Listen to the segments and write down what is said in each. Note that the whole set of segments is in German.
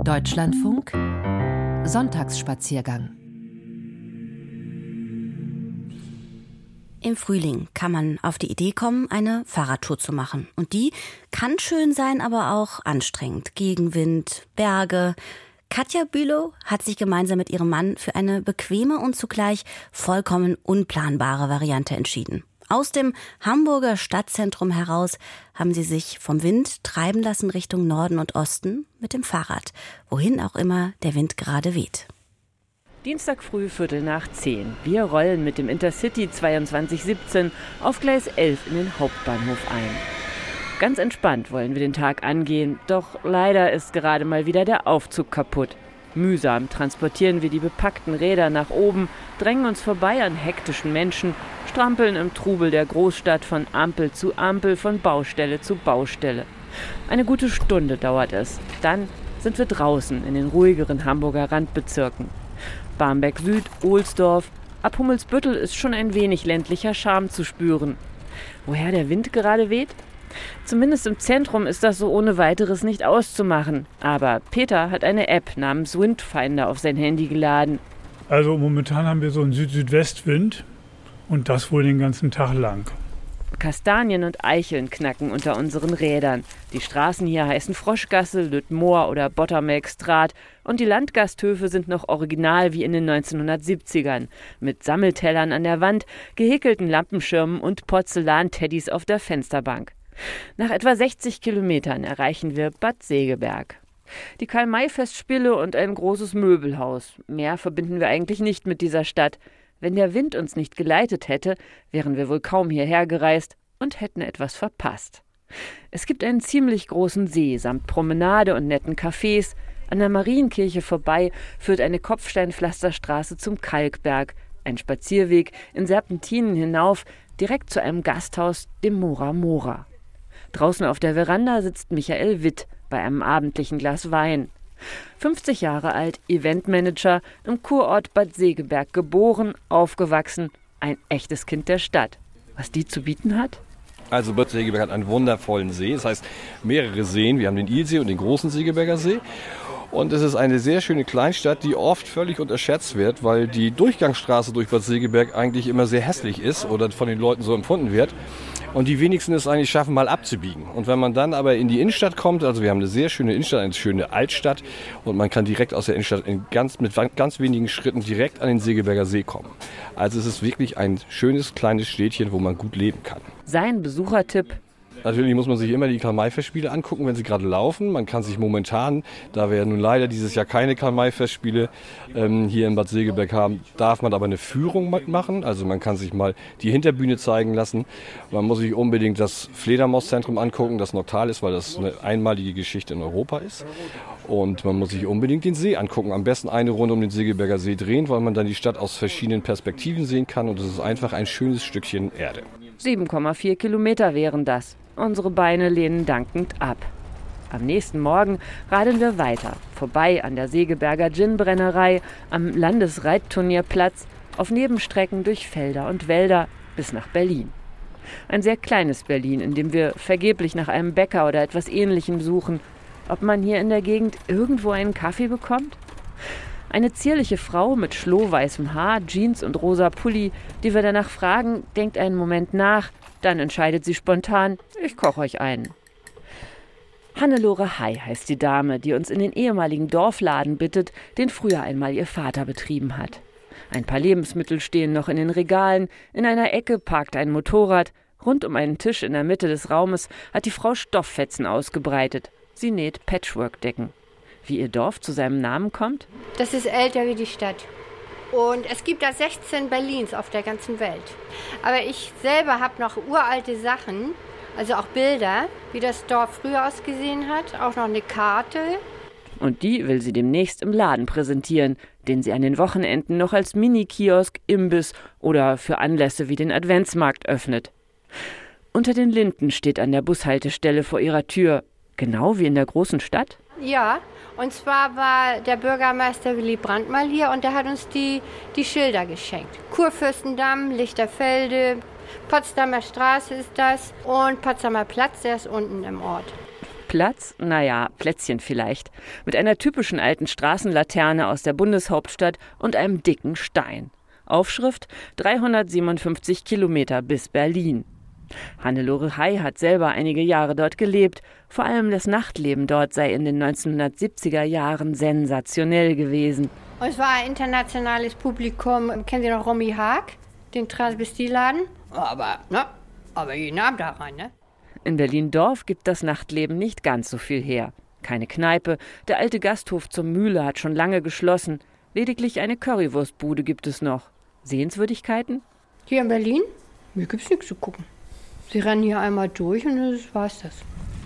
Deutschlandfunk Sonntagsspaziergang. Im Frühling kann man auf die Idee kommen, eine Fahrradtour zu machen. Und die kann schön sein, aber auch anstrengend. Gegenwind, Berge. Katja Bülow hat sich gemeinsam mit ihrem Mann für eine bequeme und zugleich vollkommen unplanbare Variante entschieden. Aus dem Hamburger Stadtzentrum heraus haben sie sich vom Wind treiben lassen Richtung Norden und Osten mit dem Fahrrad, wohin auch immer der Wind gerade weht. Dienstag früh 9:15. Wir rollen mit dem Intercity 2217 auf Gleis 11 in den Hauptbahnhof ein. Ganz entspannt wollen wir den Tag angehen, doch leider ist gerade mal wieder der Aufzug kaputt. Mühsam transportieren wir die bepackten Räder nach oben, drängen uns vorbei an hektischen Menschen, strampeln im Trubel der Großstadt von Ampel zu Ampel, von Baustelle zu Baustelle. Eine gute Stunde dauert es. Dann sind wir draußen in den ruhigeren Hamburger Randbezirken. Barmbek Süd, Ohlsdorf, ab Hummelsbüttel ist schon ein wenig ländlicher Charme zu spüren. Woher der Wind gerade weht? Zumindest im Zentrum ist das so ohne weiteres nicht auszumachen. Aber Peter hat eine App namens Windfinder auf sein Handy geladen. Also momentan haben wir so einen Süd-Südwestwind und das wohl den ganzen Tag lang. Kastanien und Eicheln knacken unter unseren Rädern. Die Straßen hier heißen Froschgasse, Lüttmoor oder Bottermelkstraat und die Landgasthöfe sind noch original wie in den 1970ern. Mit Sammeltellern an der Wand, gehäkelten Lampenschirmen und Porzellanteddys auf der Fensterbank. Nach etwa 60 Kilometern erreichen wir Bad Segeberg. Die Karl-May-Festspiele und ein großes Möbelhaus. Mehr verbinden wir eigentlich nicht mit dieser Stadt. Wenn der Wind uns nicht geleitet hätte, wären wir wohl kaum hierher gereist und hätten etwas verpasst. Es gibt einen ziemlich großen See samt Promenade und netten Cafés. An der Marienkirche vorbei führt eine Kopfsteinpflasterstraße zum Kalkberg. Ein Spazierweg in Serpentinen hinauf, direkt zu einem Gasthaus, dem Mora Mora. Draußen auf der Veranda sitzt Michael Witt bei einem abendlichen Glas Wein. 50 Jahre alt, Eventmanager, im Kurort Bad Segeberg geboren, aufgewachsen, ein echtes Kind der Stadt. Was die zu bieten hat? Also Bad Segeberg hat einen wundervollen See, das heißt mehrere Seen. Wir haben den Ilsee und den großen Segeberger See. Und es ist eine sehr schöne Kleinstadt, die oft völlig unterschätzt wird, weil die Durchgangsstraße durch Bad Segeberg eigentlich immer sehr hässlich ist oder von den Leuten so empfunden wird. Und die wenigsten es eigentlich schaffen, mal abzubiegen. Und wenn man dann aber in die Innenstadt kommt, also wir haben eine sehr schöne Innenstadt, eine schöne Altstadt und man kann direkt aus der Innenstadt mit ganz wenigen Schritten direkt an den Segeberger See kommen. Also es ist wirklich ein schönes kleines Städtchen, wo man gut leben kann. Sein Besuchertipp: Natürlich muss man sich immer die Karl-May-Festspiele angucken, wenn sie gerade laufen. Man kann sich momentan, da wir ja nun leider dieses Jahr keine Karl-May-Festspiele hier in Bad Segeberg haben, darf man aber eine Führung machen. Also man kann sich mal die Hinterbühne zeigen lassen. Man muss sich unbedingt das Fledermauszentrum angucken, das Noctalis, weil das eine einmalige Geschichte in Europa ist. Und man muss sich unbedingt den See angucken. Am besten eine Runde um den Segeberger See drehen, weil man dann die Stadt aus verschiedenen Perspektiven sehen kann. Und es ist einfach ein schönes Stückchen Erde. 7,4 Kilometer wären das. Unsere Beine lehnen dankend ab. Am nächsten Morgen radeln wir weiter, vorbei an der Segeberger Gin-Brennerei, am Landesreitturnierplatz, auf Nebenstrecken durch Felder und Wälder bis nach Berlin. Ein sehr kleines Berlin, in dem wir vergeblich nach einem Bäcker oder etwas Ähnlichem suchen. Ob man hier in der Gegend irgendwo einen Kaffee bekommt? Eine zierliche Frau mit schlohweißem Haar, Jeans und rosa Pulli, die wir danach fragen, denkt einen Moment nach, dann entscheidet sie spontan: Ich koche euch einen. Hannelore Hai heißt die Dame, die uns in den ehemaligen Dorfladen bittet, den früher einmal ihr Vater betrieben hat. Ein paar Lebensmittel stehen noch in den Regalen, in einer Ecke parkt ein Motorrad, rund um einen Tisch in der Mitte des Raumes hat die Frau Stofffetzen ausgebreitet. Sie näht Patchwork-Decken. Wie ihr Dorf zu seinem Namen kommt? Das ist älter wie die Stadt. Und es gibt da 16 Berlins auf der ganzen Welt. Aber ich selber habe noch uralte Sachen, also auch Bilder, wie das Dorf früher ausgesehen hat, auch noch eine Karte. Und die will sie demnächst im Laden präsentieren, den sie an den Wochenenden noch als Mini-Kiosk, Imbiss oder für Anlässe wie den Adventsmarkt öffnet. Unter den Linden steht an der Bushaltestelle vor ihrer Tür, genau wie in der großen Stadt. Ja, und zwar war der Bürgermeister Willy Brandt mal hier und der hat uns die Schilder geschenkt. Kurfürstendamm, Lichterfelde, Potsdamer Straße ist das und Potsdamer Platz, der ist unten im Ort. Platz? Naja, Plätzchen vielleicht. Mit einer typischen alten Straßenlaterne aus der Bundeshauptstadt und einem dicken Stein. Aufschrift: 357 Kilometer bis Berlin. Hannelore Hay hat selber einige Jahre dort gelebt. Vor allem das Nachtleben dort sei in den 1970er Jahren sensationell gewesen. Es war ein internationales Publikum. Kennen Sie noch Romy Haag, den Transvestiladen? Aber jeden Abend da rein, ne? In Berlin-Dorf gibt das Nachtleben nicht ganz so viel her. Keine Kneipe, der alte Gasthof zur Mühle hat schon lange geschlossen. Lediglich eine Currywurstbude gibt es noch. Sehenswürdigkeiten? Hier in Berlin? Hier gibt's nichts zu gucken. Sie rennen hier einmal durch und das war's das.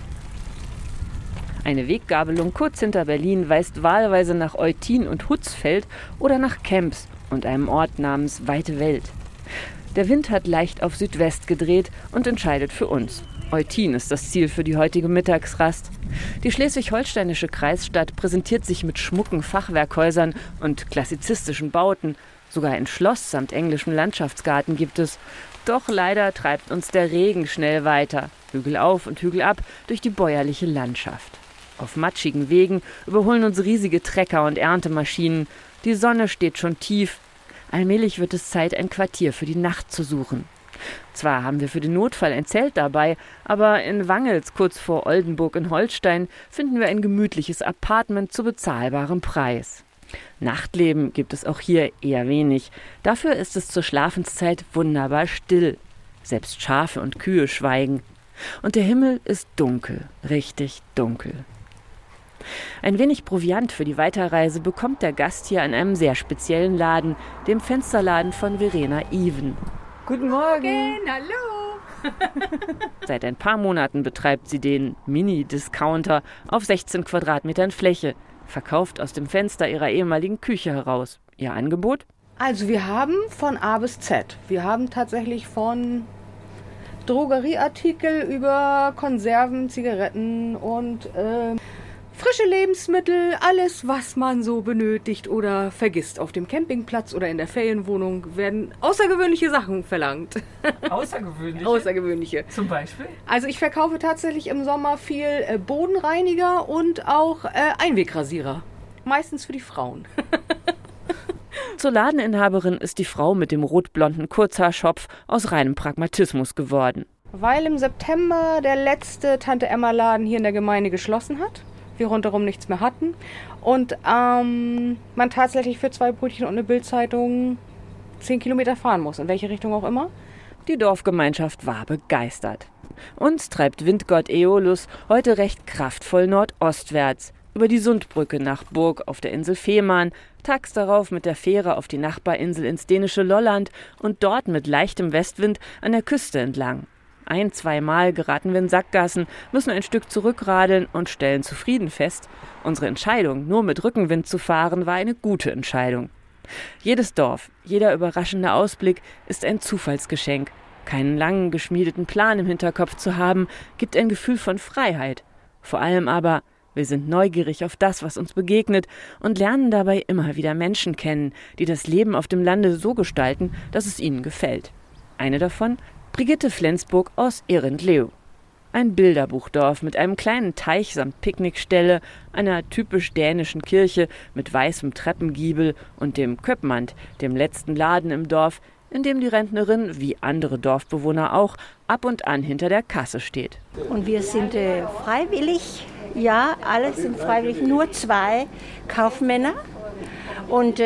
Eine Weggabelung kurz hinter Berlin weist wahlweise nach Eutin und Hutzfeld oder nach Kemps und einem Ort namens Weite Welt. Der Wind hat leicht auf Südwest gedreht und entscheidet für uns. Eutin ist das Ziel für die heutige Mittagsrast. Die schleswig-holsteinische Kreisstadt präsentiert sich mit schmucken Fachwerkhäusern und klassizistischen Bauten. Sogar ein Schloss samt englischem Landschaftsgarten gibt es. Doch leider treibt uns der Regen schnell weiter, Hügel auf und Hügel ab, durch die bäuerliche Landschaft. Auf matschigen Wegen überholen uns riesige Trecker und Erntemaschinen. Die Sonne steht schon tief. Allmählich wird es Zeit, ein Quartier für die Nacht zu suchen. Zwar haben wir für den Notfall ein Zelt dabei, aber in Wangels, kurz vor Oldenburg in Holstein, finden wir ein gemütliches Appartement zu bezahlbarem Preis. Nachtleben gibt es auch hier eher wenig. Dafür ist es zur Schlafenszeit wunderbar still. Selbst Schafe und Kühe schweigen. Und der Himmel ist dunkel, richtig dunkel. Ein wenig Proviant für die Weiterreise bekommt der Gast hier in einem sehr speziellen Laden, dem Fensterladen von Verena Even. Guten Morgen. Hallo. Seit ein paar Monaten betreibt sie den Mini-Discounter auf 16 Quadratmetern Fläche, verkauft aus dem Fenster ihrer ehemaligen Küche heraus. Ihr Angebot? Also wir haben von A bis Z. Wir haben tatsächlich von Drogerieartikel über Konserven, Zigaretten und frische Lebensmittel, alles, was man so benötigt oder vergisst. Auf dem Campingplatz oder in der Ferienwohnung werden außergewöhnliche Sachen verlangt. Außergewöhnliche? Außergewöhnliche. Zum Beispiel? Also ich verkaufe tatsächlich im Sommer viel Bodenreiniger und auch Einwegrasierer. Meistens für die Frauen. Zur Ladeninhaberin ist die Frau mit dem rotblonden Kurzhaarschopf aus reinem Pragmatismus geworden. Weil im September der letzte Tante-Emma-Laden hier in der Gemeinde geschlossen hat. Wir rundherum nichts mehr hatten und man tatsächlich für 2 Brötchen und eine Bildzeitung 10 Kilometer fahren muss, in welche Richtung auch immer. Die Dorfgemeinschaft war begeistert. Uns treibt Windgott Aeolus heute recht kraftvoll nordostwärts, über die Sundbrücke nach Burg auf der Insel Fehmarn, tags darauf mit der Fähre auf die Nachbarinsel ins dänische Lolland und dort mit leichtem Westwind an der Küste entlang. 1-2 Mal geraten wir in Sackgassen, müssen ein Stück zurückradeln und stellen zufrieden fest, unsere Entscheidung, nur mit Rückenwind zu fahren, war eine gute Entscheidung. Jedes Dorf, jeder überraschende Ausblick ist ein Zufallsgeschenk. Keinen langen, geschmiedeten Plan im Hinterkopf zu haben, gibt ein Gefühl von Freiheit. Vor allem aber, wir sind neugierig auf das, was uns begegnet und lernen dabei immer wieder Menschen kennen, die das Leben auf dem Lande so gestalten, dass es ihnen gefällt. Eine davon Brigitte Flensburg aus Erindlev. Ein Bilderbuchdorf mit einem kleinen Teich samt Picknickstelle, einer typisch dänischen Kirche mit weißem Treppengiebel und dem Köppmand, dem letzten Laden im Dorf, in dem die Rentnerin, wie andere Dorfbewohner auch, ab und an hinter der Kasse steht. Und wir sind freiwillig, ja, alle sind freiwillig, nur 2 Kaufmänner und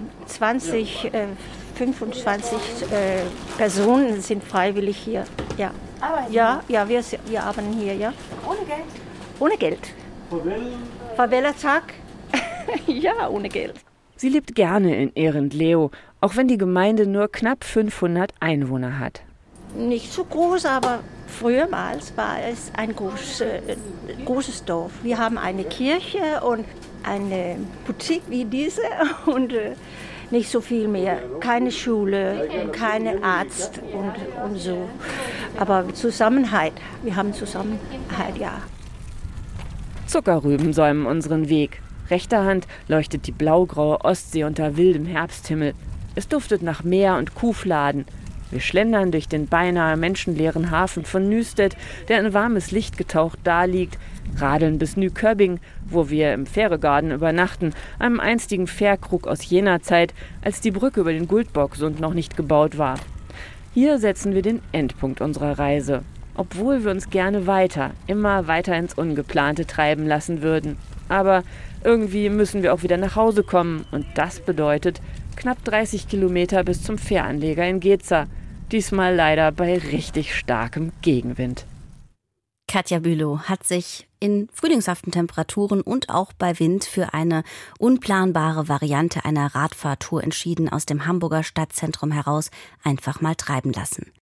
25 Personen sind freiwillig hier. Ja, ja, wir arbeiten hier, ja. Ohne Geld? Ohne Geld. Favela-Tag? Ja, ohne Geld. Sie lebt gerne in Erindlev, auch wenn die Gemeinde nur knapp 500 Einwohner hat. Nicht so groß, aber frühermals war es ein großes Dorf. Wir haben eine Kirche und eine Boutique wie diese und nicht so viel mehr. Keine Schule, keine Arzt und so. Aber Zusammenhalt, wir haben Zusammenhalt, ja. Zuckerrüben säumen unseren Weg. Rechter Hand leuchtet die blaugraue Ostsee unter wildem Herbsthimmel. Es duftet nach Meer und Kuhfladen. Wir schlendern durch den beinahe menschenleeren Hafen von Nüstedt, der in warmes Licht getaucht daliegt, radeln bis Nyköping, wo wir im Fähregarden übernachten, einem einstigen Fährkrug aus jener Zeit, als die Brücke über den Guldbocksund noch nicht gebaut war. Hier setzen wir den Endpunkt unserer Reise, obwohl wir uns gerne immer weiter ins Ungeplante treiben lassen würden. Aber irgendwie müssen wir auch wieder nach Hause kommen und das bedeutet knapp 30 Kilometer bis zum Fähranleger in Geza. Diesmal leider bei richtig starkem Gegenwind. Katja Bülow hat sich in frühlingshaften Temperaturen und auch bei Wind für eine unplanbare Variante einer Radfahrtour entschieden, aus dem Hamburger Stadtzentrum heraus einfach mal treiben lassen.